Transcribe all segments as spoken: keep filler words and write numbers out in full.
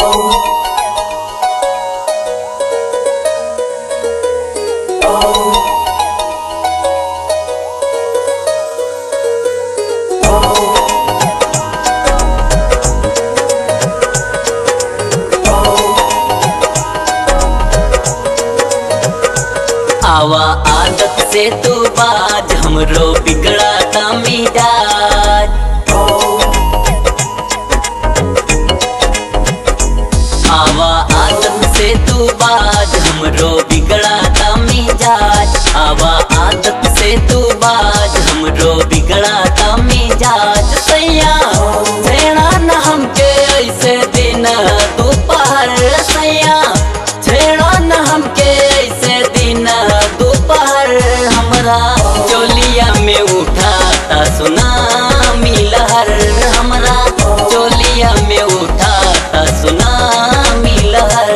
आवा आदत से तू बाज हमरो बिगड़ा ता मिजाज। आवा आदत से तू बाज हमरो बिगड़ा ता मिजाज। आवा आदत से तू बाज हमरो बिगड़ा ता मिजाज। सैया छेड़ा न हमके ऐसे दिन दोपहर। सैया छेड़ा न हमके ऐसे दिन दोपहर। हमरा चोलिया में उठाता सुनामी लहर। हमरा चोलिया में उठाता सुनामी लहर।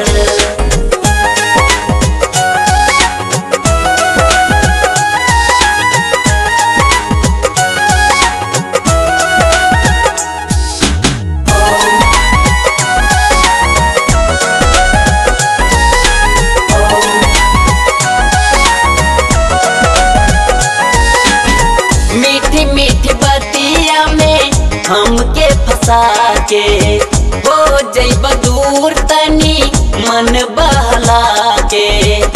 मीठी मीठी बतिया में हमके फंसा के हो जइब दूर तनी मन बहला के।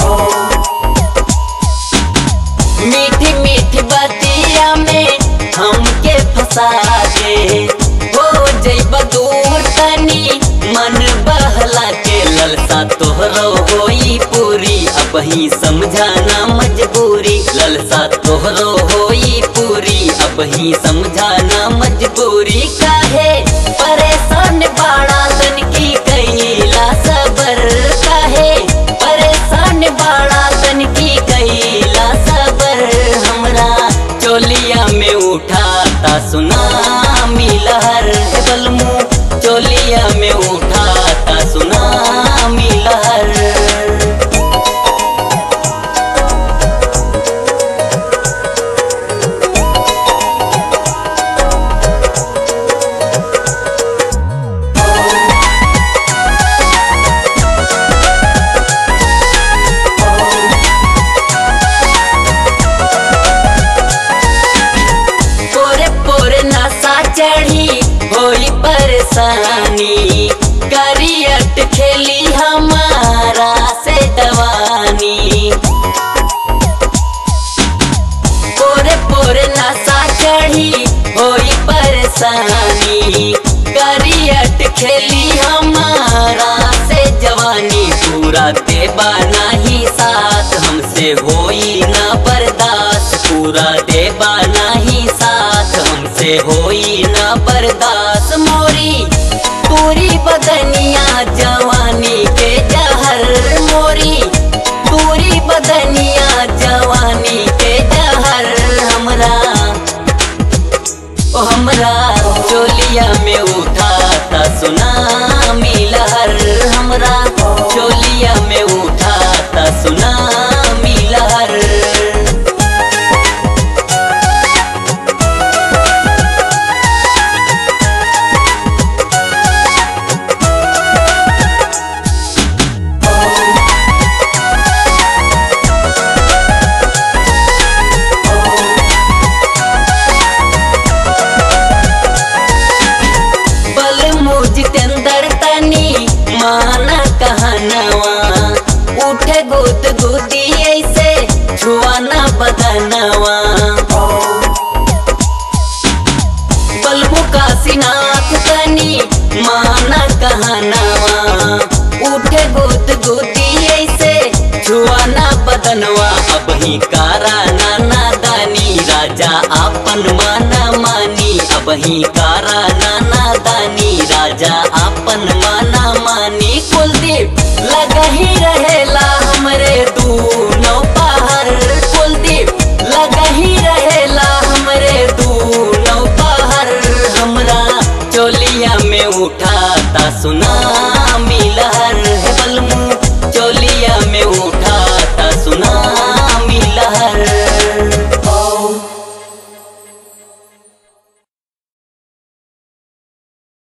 मीठी मीठी बतिया में हमके फंसा के हो जइब दूर तनी मन बहला के। ललसा तोहरो होई पूरी अब ही समझाना मजबूरी। ललसा तोहरो होई पूरी अब ही समझाना मजबूरी। काहे परेशान बाड़ा तन की कैला सबर। काहे परेशान बाड़ा तन की कैला सबर। हमरा चोलिया में उठाता सुनामी लहर। बलमू चोलिया में उठाता सुनामी लहर। चढ़ी होई परेशानी करियट खेली हमारा से दवानी। पोरे पोरे नशा चढ़ी होई परेशानी करियट खेली हमारा से जवानी। पूरा देबा नाही साथ हमसे होई ना बर्दाश्त। पूरा देबा नाही साथ हमसे होई ना बर्दाश्त। मोरी पूरी बदनिया जवानी के जहर। मोरी पूरी बदनिया जवानी के जहर। हमरा ओ हमरा चोलिया में उठाता सुनामी लहर। हमरा चोलिया में उठाता सुनामी लहर। जितेंद्र तनी माना कहनवा उठे गुद गुदी ऐसे छुआना बदनवा। बलबू काशीनाथ तनी माना कहनवा उठे गुद गुदी ऐसे छुआना बदनवा। अब ही कारा नाना दानी राजा आपन माना मानी। अब ही कारा नाना दानी राजा आपन माना मानी। कुलदीप लगही रहेला हमरे दूनो पहर। कुलदीप लगही रहेला हमरे दूनो पहर। हमरा चोलिया में उठाता सुनामी लहर।